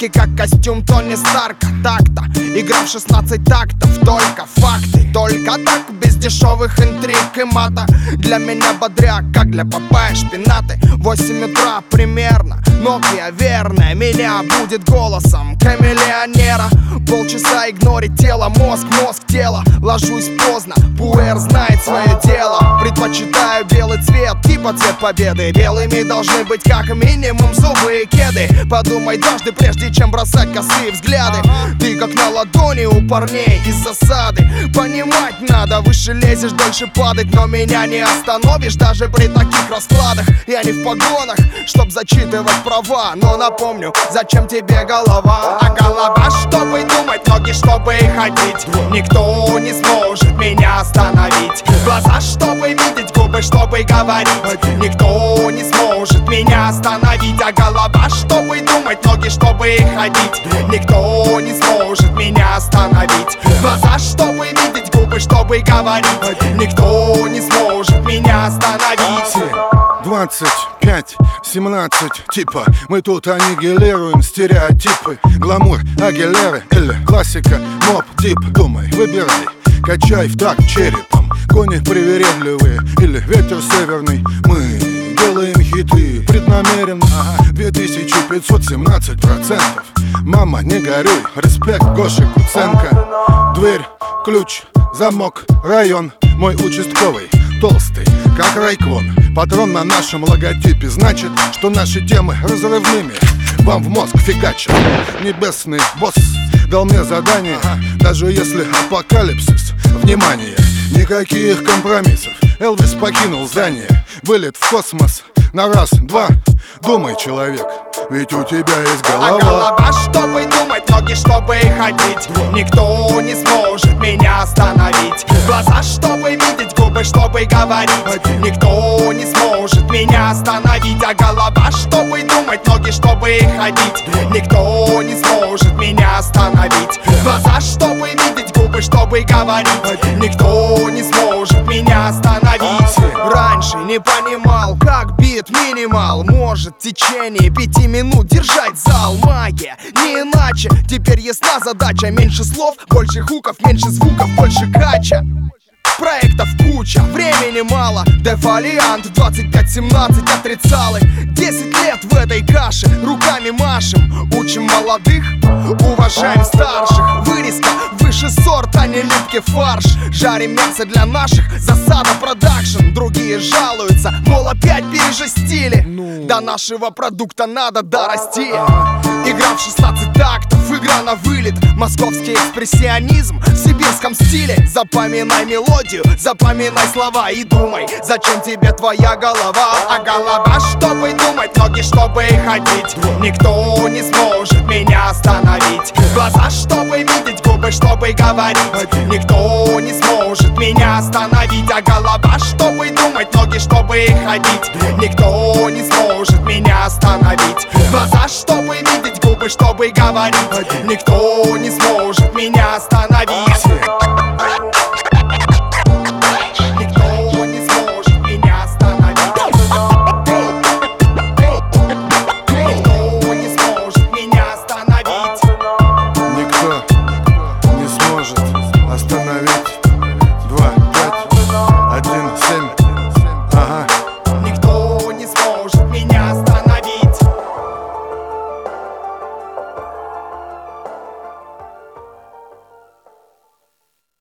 Яркий как костюм Тони Старка. Так-то, игра в 16 тактов. Только факты, только так, без дешевых интриг и мата. Для меня бодряк, как для Папайи шпинаты. 8 утра примерно, Nokia верная меня будет голосом камелеонера. Полчаса игнорить тело, мозг, тело. Ложусь поздно, пуэр знает свое дело. Предпочитаю белый цвет, типа цвет победы. Белыми должны быть как минимум зубы и кеды. Подумай дважды, прежде чем бросать косые взгляды. Ты как на ладони у парней из засады. Понимать надо, выше лезешь, дольше падать. Но меня не остановишь даже при таких раскладах. Я не в погонах, чтоб зачитывать права. Но напомню, зачем тебе голова? А голова, чтобы думать, ноги, чтобы ходить. Никто не сможет меня остановить. Глаза, чтобы видеть, губы, чтобы говорить. Никто не сможет меня остановить. А голова, чтобы думать, ноги, чтобы ходить. Никто не сможет меня остановить. Глаза, чтобы видеть, губы, чтобы говорить. Никто не сможет меня остановить. 25, 17, типа мы тут аннигилируем стереотипы. Гламур, Агилеры или классика, моп, дип. Думай, выбирай, качай в такт черепом. Кони привередливые или ветер северный. Мы делаем хиты преднамеренно. 2517%. Мама, не горюй, респект, Гоша Куценко. Дверь, ключ, замок, район. Мой участковый, толстый, как райкон. Патрон на нашем логотипе. Значит, что наши темы разрывными вам в мозг фигачат. Небесный босс дал мне задание. Даже если апокалипсис, внимание, никаких компромиссов. Элвис покинул здание. Вылет в космос на раз, два. Думай, человек, ведь у тебя есть голова. А голова, чтобы думать, ноги, чтобы ходить. Никто не сможет меня остановить. Глаза, чтобы видеть, губы, чтобы говорить. Никто не сможет меня остановить. А голова, чтобы думать, ноги, чтобы ходить. Никто не сможет меня остановить. Глаза, чтобы видеть, губы, чтобы говорить. Никто не сможет меня остановить. Раньше не понимал, как бит минимал может в течение 5 минут держать зал. Магия, не иначе. Теперь ясна задача. Меньше слов, больше хуков, меньше звуков, больше кача. Проектов куча, времени мало. Дефолиант 25-17 отрицалы. 10 лет в этой каше, руками машем. Учим молодых, уважаем старших. Вырезка выше сорт, а не липкий фарш. Жарим мясо для наших, засада продакшн. Другие жалуются, мол, опять пережестили. До нашего продукта надо дорасти. Игра в 16 тактов, игра на вылет. Московский экспрессионизм в сибирском стиле. Запоминай мелодию, запоминай слова и думай, зачем тебе твоя голова. А голова, чтобы думать, ноги, чтобы ходить. Никто не сможет меня остановить. Глаза, чтобы видеть, губы, чтобы говорить. Никто не сможет меня остановить. А голова, чтобы думать, ноги, чтобы ходить. Никто не сможет меня остановить. Глаза, чтобы видеть, губы, чтобы говорить. Никто не сможет меня остановить.